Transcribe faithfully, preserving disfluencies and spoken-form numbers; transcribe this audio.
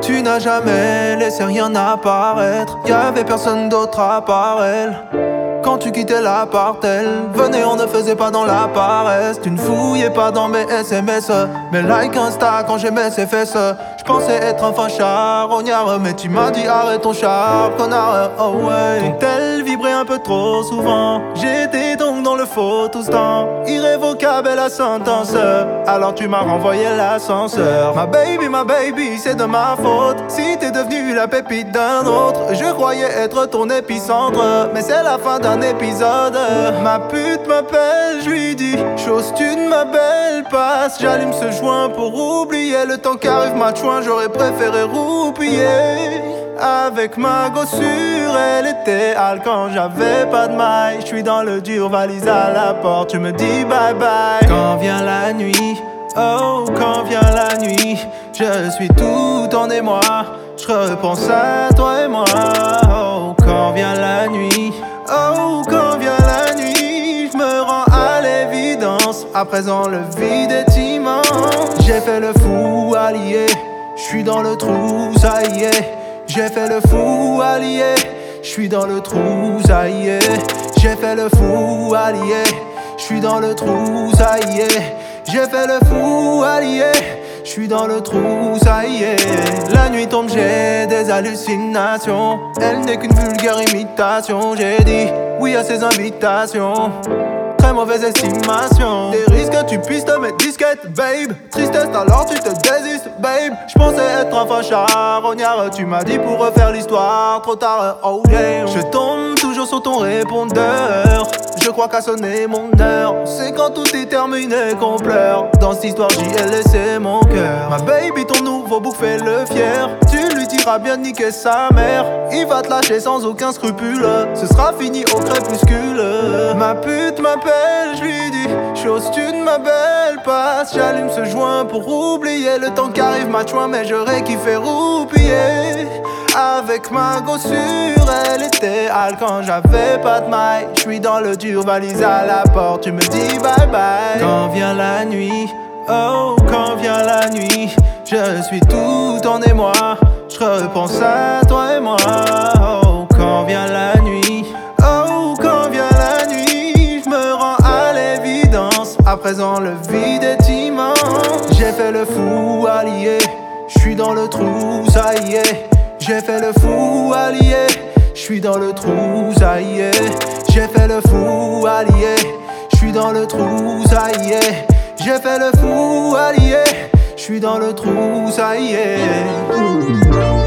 Tu n'as jamais laissé rien apparaître. Y'avait personne d'autre à part elle. Quand tu quittais l'appart, elle venait, on ne faisait pas dans la paresse. Tu ne fouillais pas dans mes S M S, mais like Insta quand j'aimais ses fesses. J'pensais être enfin charognard, mais tu m'as dit arrête ton char, connard. Oh ouais. Ton tel vibrait un peu trop souvent. J'étais donc dans le faux tout ce temps. Irrévocable la sentence. Alors tu m'as renvoyé l'ascenseur. Ma baby, ma baby, c'est de ma faute si t'es devenue la pépite d'un autre. Je croyais être ton épicentre, mais c'est la fin d'un épisode. Ma pute m'appelle, je lui dis chose, tu ne m'appelles pas. J'allume ce joint pour oublier le temps qu'arrive ma chouin. J'aurais préféré roupiller avec ma gossure. Elle était hal quand j'avais pas de maille. Je suis dans le dur, valise à la porte, tu me dis bye bye. Quand vient la nuit, oh quand vient la nuit, je suis tout en émoi. Je repense à toi et moi. Oh quand vient la nuit, oh quand vient la nuit, je me rends à l'évidence. À présent le vide est immense. J'ai fait le fou allié, je suis dans le trou, ça y est. J'ai fait le fou allié, je suis dans le trou, ça y est. J'ai fait le fou allié, je suis dans le trou, ça y est. J'ai fait le fou allié, je suis dans le trou, ça y est. La nuit tombe, j'ai des hallucinations. Elle n'est qu'une vulgaire imitation. J'ai dit oui à ses invitations. Très mauvaise estimation des risques que tu puisses te mettre disquette, babe. Tristesse alors tu te désistes, babe. J'pensais être enfin charognard. Tu m'as dit pour refaire l'histoire, trop tard, oh yeah. Je tombe toujours sur ton répondeur. Je crois qu'à sonner mon heure. C'est quand tout est terminé qu'on pleure. Dans cette histoire j'y ai laissé mon cœur. Ma baby, ton nouveau bouc fait le fier. Tu lui diras bien de niquer sa mère. Il va te lâcher sans aucun scrupule. Ce sera fini au crépuscule. Ma pute m'appelle, je lui dis chose, tu ne m'appelles pas. J'allume ce joint pour oublier le temps qu'arrive ma chouin. Mais j'aurais kiffé roupiller avec ma gossure. Elle était hal quand j'avais pas de maille. Je suis dans le dur, valise à la porte, tu me dis bye bye. Quand vient la nuit, oh quand vient la nuit, je suis tout en émoi. Je repense à toi et moi. Oh quand vient la nuit, oh quand vient la nuit, je me rends à l'évidence. À présent le vide est immense. J'ai fait le fou allié, je suis dans le trou, ça y est. J'ai fait le fou allié, je suis dans le trou, ça y est. J'ai fait le fou allié, je suis dans le trou, ça y est. J'ai fait le fou allié, je suis dans le trou, ça y est.